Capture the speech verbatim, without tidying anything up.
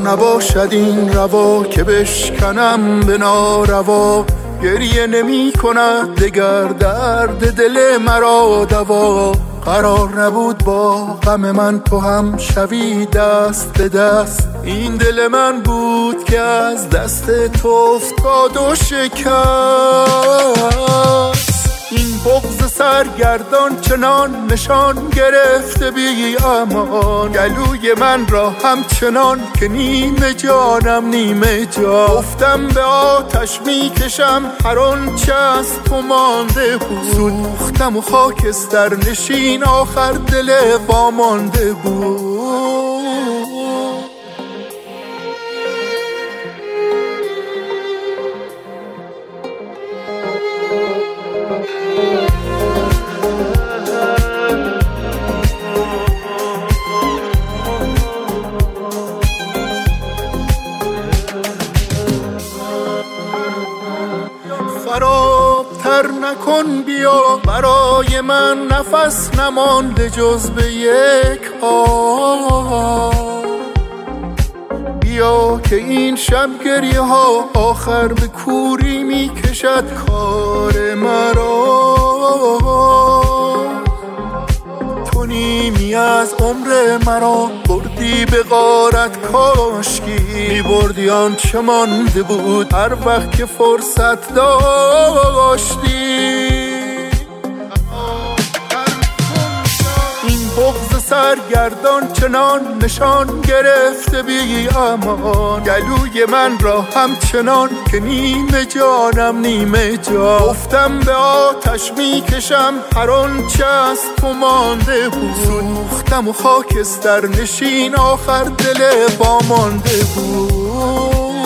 نباشد این روا که بشکنم به ناروا. گریه نمی کند دگر درد دل مرا دوا. قرار نبود با غم من تو هم شوی دست به دست. این دل من بود که از دست تو افتاد و شکست. این بغض سرگردان چنان نشان گرفته بی امان. گلوی من را همچنان که نیمه جانم نیمه جان. گفتم به آتش می کشم هر آنچه از تو مانده بود. سوختم و خاکستر نشین آخر دل وامانده بود. خرابتر نکن بیا برای من نفس نمانده جز به یک آه. بیا که این شب گریه ها آخر به کوری می کشد کار مرا. تو نیمی از عمر مرا بردی به غارت کاشکی. می بردی آنچه مانده بود هر وقت که فرصت داشتی. این بغض سرگردان چنان نشان گرفته بی امان. گلوی من را همچنان که نیمه جانم نیمه جان. گفتم به آتش می کشم هر آنچه از تو مانده بود. سوختم و خاکستر نشین آخر دل وامانده بود.